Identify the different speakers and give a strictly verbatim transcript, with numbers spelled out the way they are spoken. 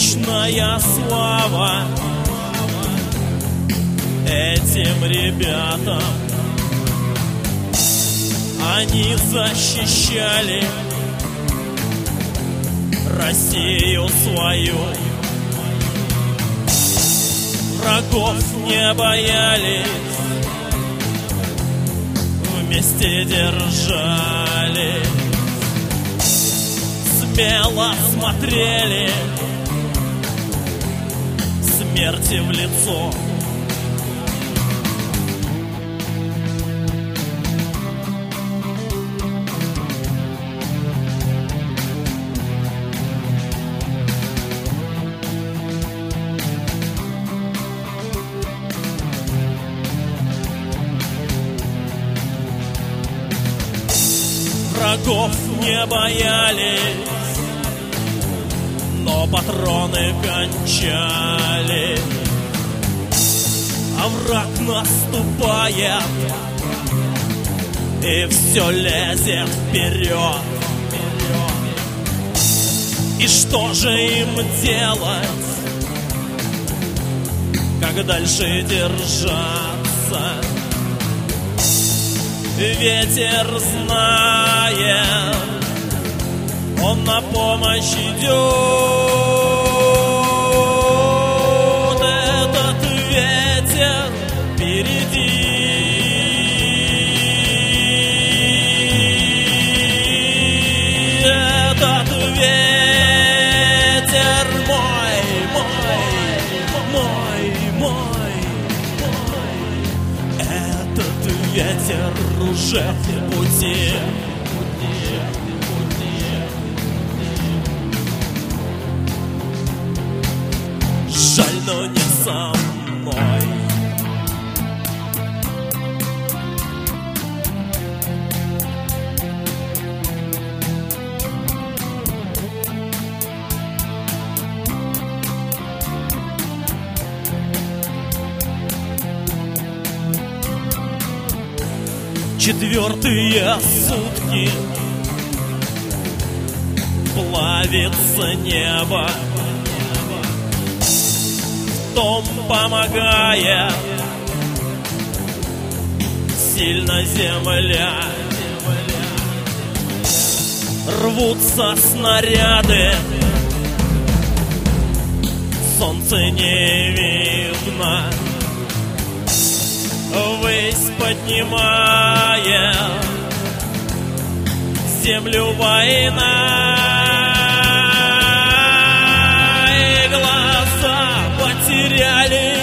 Speaker 1: вечная слава этим ребятам. Они защищали Россию свою, врагов не боялись, вместе держали, смело смотрели смерти в лицо. Врагов не боялись, но патроны кончали, а враг наступает и все лезет вперед. И что же им делать, как дальше держаться? Ветер знает, он на помощь идет. Этот ветер впереди. Этот ветер мой, мой, мой, мой, мой. Этот ветер уже в пути. Жаль, но не со мной. Четвертые сутки плавится небо, в том помогая сильно земля. Рвутся снаряды, солнце не видно, ввысь поднимая землю война, и глаза потеряли